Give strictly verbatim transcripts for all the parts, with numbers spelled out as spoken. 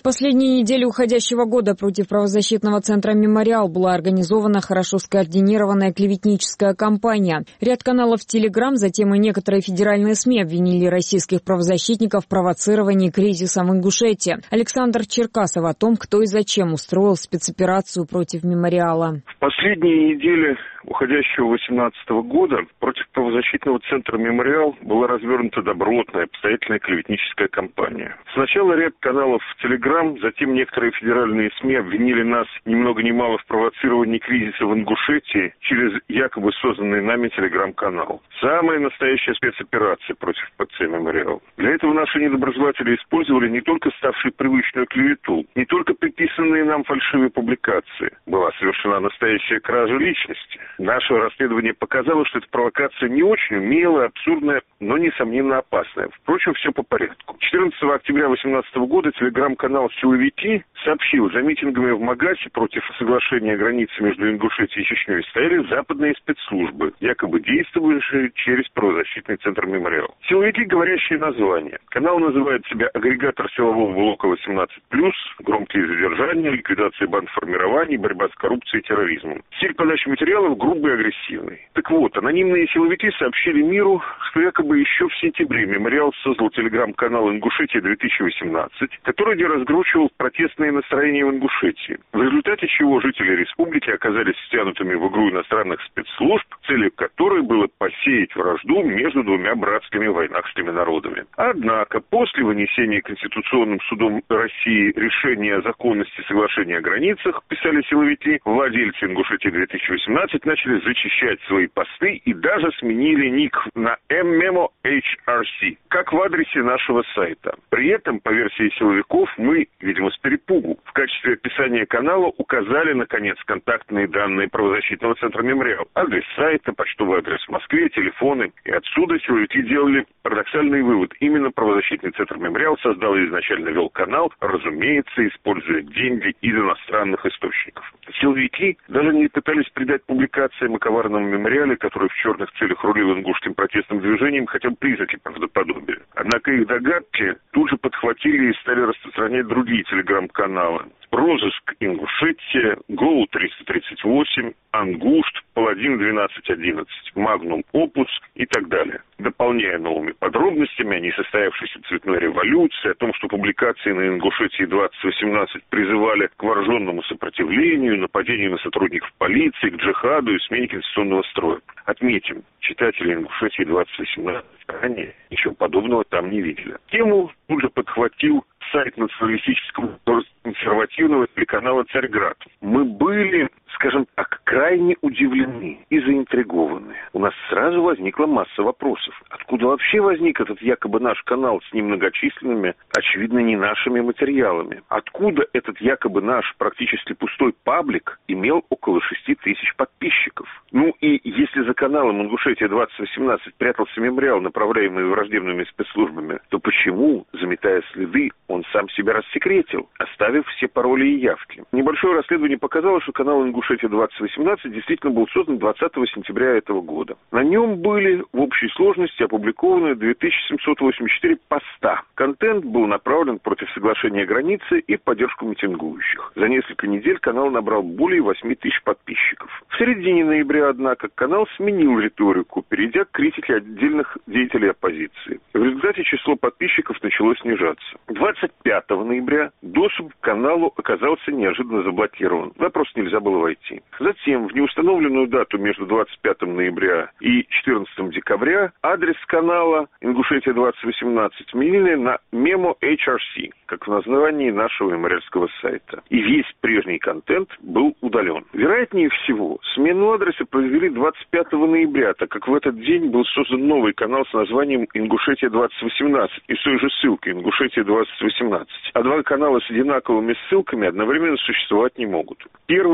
В последние недели уходящего года против правозащитного центра «Мемориал» была организована хорошо скоординированная клеветническая кампания. Ряд каналов в Телеграм, затем и некоторые федеральные СМИ обвинили российских правозащитников в провоцировании кризиса в Ингушетии. Александр Черкасов о том, кто и зачем устроил спецоперацию против «Мемориала». В последние недели уходящего восемнадцатого года против правозащитного центра «Мемориал» была развернута добротная, обстоятельная клеветническая кампания. Сначала ряд каналов в Телеграм, затем некоторые федеральные СМИ обвинили нас ни много ни мало в провоцировании кризиса в Ингушетии через якобы созданный нами Телеграм-канал. Самая настоящая спецоперация против ПЦ «Мемориал». Для этого наши недоброжелатели использовали не только ставшую привычную клевету, не только приписанные нам фальшивые публикации. Была совершена настоящая кража личности. Наше расследование показало, что эта провокация не очень умелая, абсурдная, но, несомненно, опасная. Впрочем, все по порядку. четырнадцатого октября две тысячи восемнадцатого года телеграм-канал «Силовики» сообщил, за митингами в Магасе против соглашения о границе между Ингушетией и Чечней стояли западные спецслужбы, якобы действующие через правозащитный центр «Мемориал». «Силовики» — говорящее название. Канал называет себя «Агрегатор силового блока восемнадцать плюс», громкие задержания, ликвидация бандформирований, борьба с коррупцией и терроризмом. Стиль подачи материалов грубый и агрессивный. Так вот, анонимные силовики сообщили миру, что якобы еще в сентябре «Мемориал» создал телеграм-канал «Ингушетия-две тысячи восемнадцать», который разгручивал протестные настроения в Ингушетии, в результате чего жители республики оказались втянутыми в игру иностранных спецслужб, целью которой было посеять вражду между двумя братскими войнахскими народами. Однако, после вынесения Конституционным судом России решения о законности соглашения о границах, писали силовики, владельцы «Ингушетии-две тысячи восемнадцать» начали зачищать свои посты и даже сменили ник на эм мемо эйч ар си, как в адресе нашего сайта. При этом, по версии силовиков, мы, видимо, с перепугу, в качестве описания канала указали, наконец, контактные данные правозащитного центра «Мемориал». Адрес сайта, почтовый адрес в Москве, телефоны. И отсюда силовики делали парадоксальный вывод. Именно правозащитный центр «Мемориал» создал и изначально вел канал, разумеется, используя деньги из иностранных источников. Силовики даже не пытались придать публикациям о коварном «Мемориале», который в черных целях рулил ингушским протестным движением, хотя бы признаки правдоподобия. Однако их догадки тут же подхватили и стали распространять другие телеграм-каналы. «Розыск Ингушетия», «Гоу триста тридцать восемь», «Ангушт», «Паладин двенадцать одиннадцать», «Магнум Опус» и так далее. Дополняя новыми подробностями о несостоявшейся цветной революции, о том, что публикации на Ингушетии двадцать восемнадцать призывали к вооруженному сопротивлению, нападению на сотрудников полиции, к джихаду и смене конституционного строя. Отметим, читатели Ингушетии двадцать восемнадцать ранее ничего подобного там не видели. Тему тут же подхватил сайт националистического консервативного телеканала «Царьград». Мы были, скажем так, крайне удивлены и заинтригованы. У нас сразу возникла масса вопросов. Откуда вообще возник этот якобы наш канал с немногочисленными, очевидно, не нашими материалами? Откуда этот якобы наш практически пустой паблик имел около шести тысяч подписчиков? Ну и если за каналом «Ингушетия двадцать восемнадцать» прятался «Мемориал», направляемый враждебными спецслужбами, то почему, заметая следы, он сам себя рассекретил, оставив все пароли и явки? Небольшое расследование показало, что канал «Ингушетия двадцать восемнадцать» действительно был создан двадцатого сентября этого года. На нем были в общей сложности опубликованы две тысячи семьсот восемьдесят четыре поста. Контент был направлен против соглашения границы и в поддержку митингующих. За несколько недель канал набрал более восьми тысяч подписчиков. В середине ноября, однако, канал сменил риторику, перейдя к критике отдельных деятелей оппозиции. В результате число подписчиков начало снижаться. двадцать пятого ноября доступ к каналу оказался неожиданно заблокирован. Да, просто нельзя было войти. Затем, в неустановленную дату между двадцать пятого ноября и четырнадцатого декабря, адрес канала «Ингушетия двадцать восемнадцать» сменили на мемо эйч ар си, как в названии нашего мемориальского сайта. И весь прежний контент был удален. Вероятнее всего, смену адреса произвели двадцать пятого ноября, так как в этот день был создан новый канал с названием «Ингушетия двадцать восемнадцать» и с той же ссылкой «Ингушетия двадцать восемнадцать». А два канала с одинаковыми ссылками одновременно существовать не могут. Первое сообщение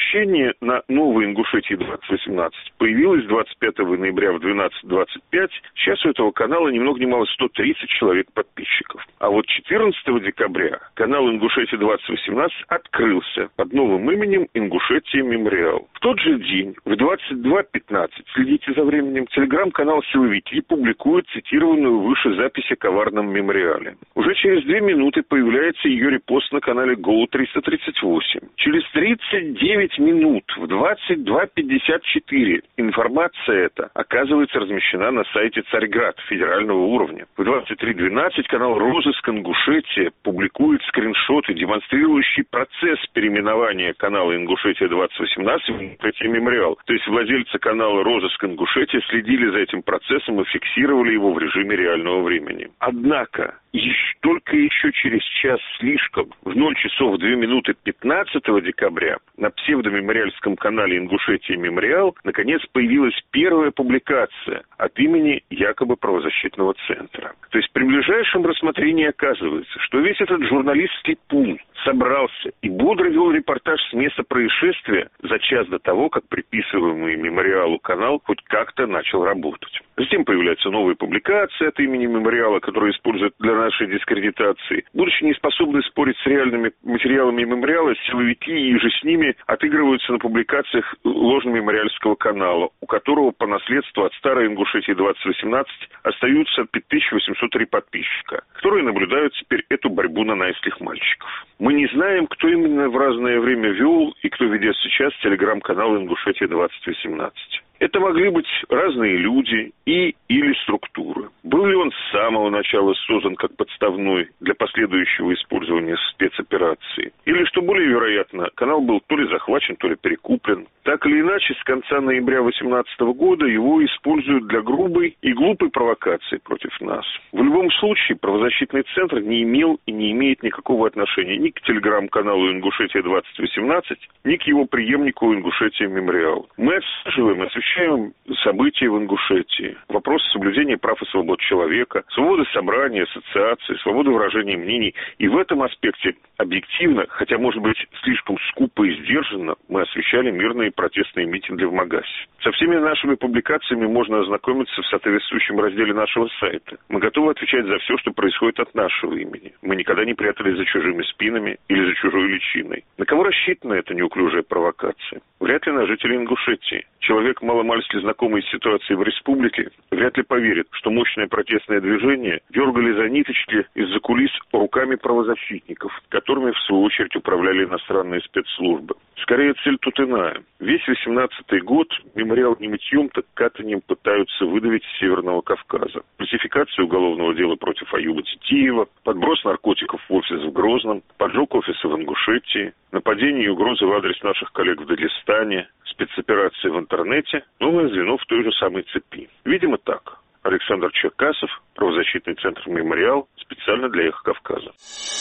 Сообщение на Новой Ингушетии двадцать восемнадцать появилось двадцать пятого ноября в двенадцать двадцать пять. Сейчас у этого канала ни много ни мало сто тридцать человек подписчиков. А вот четырнадцатого декабря канал Ингушетия двадцать восемнадцать открылся под новым именем Ингушетия Мемориал. В тот же день в двадцать два пятнадцать, следите за временем, телеграм-канал «Силовики» публикует цитированную выше запись о коварном мемориале. Уже через две минуты появляется ее репост на канале Гоу триста тридцать восемь. Через тридцать девять минут в двадцать два пятьдесят четыре информация эта оказывается размещена на сайте Царьград федерального уровня. В двадцать три двенадцать канал «Розыск Ингушетия» публикует скриншоты, демонстрирующие процесс переименования канала Ингушетия двадцать восемнадцать в Ингушетия Мемориал. То есть владельцы канала «Розыск Ингушетия» следили за этим процессом и фиксировали его в режиме реального времени. Однако, еще, только еще через час слишком, в ноль часов две минуты пятнадцатого декабря, на псевдомемориальском канале Ингушетия Мемориал наконец появилась первая публикация от имени якобы правозащитного центра. То есть при ближайшем рассмотрении оказывается, что весь этот журналистский пул собрался и бодро вел репортаж с места происшествия за час до того, как приписываемый мемориалу канал хоть как-то начал работать. Затем появляются новые публикации от имени мемориала, которые используют для нашей дискредитации. Будучи не способны спорить с реальными материалами мемориала, силовики и же с ними отыгрываются на публикациях ложно-мемориальского канала, у которого по наследству от старой Ингушетии двадцать восемнадцать остаются пять тысяч восемьсот три подписчика, которые наблюдают теперь эту борьбу нанайских мальчиков. Мы не знаем, кто именно в разное время вел и кто ведет сейчас телеграм-канал Ингушетия двадцать восемнадцать. Это могли быть разные люди и или структуры. Был ли он с самого начала создан как подставной для последующего использования спецоперации? Или, что более вероятно, канал был то ли захвачен, то ли перекуплен. Так или иначе, с конца ноября две тысячи восемнадцатого года его используют для грубой и глупой провокации против нас. В любом случае, правозащитный центр не имел и не имеет никакого отношения ни к телеграм-каналу Ингушетия двадцать восемнадцать, ни к его преемнику Ингушетия Мемориал. Мы отслеживаем, освещаем события в Ингушетии, вопросы соблюдения прав и свобод человека, свободы собрания, ассоциации, свободы выражения мнений. И в этом аспекте объективно, хотя, может быть, слишком скупо и сдержанно, мы освещали мирные протестные митинги в Магасе. Со всеми нашими публикациями можно ознакомиться в соответствующем разделе нашего сайта. Мы готовы отвечать за все, что происходит от нашего имени. Мы никогда не прятались за чужими спинами или за чужой личиной. На кого рассчитана эта неуклюжая провокация? Вряд ли на жителей Ингушетии. Человек, маломальски знакомый с ситуацией в республике, вряд ли поверит, что мощное протестное движение дергали за ниточки из-за кулис руками правозащитников, которыми, в свою очередь, управляли иностранные спецслужбы. Скорее, цель тут иная. Весь восемнадцатый год мемориал не мытьем, так катанием пытаются выдавить с Северного Кавказа. Классификация уголовного дела против Аюба Титиева, подброс наркотиков в офис в Грозном, поджог офиса в Ингушетии, нападение и угрозы в адрес наших коллег в Дагестане, спецоперации в интернете, новое звено в той же самой цепи. Видимо, так. Александр Черкасов, правозащитный центр «Мемориал», специально для «Эхо Кавказа».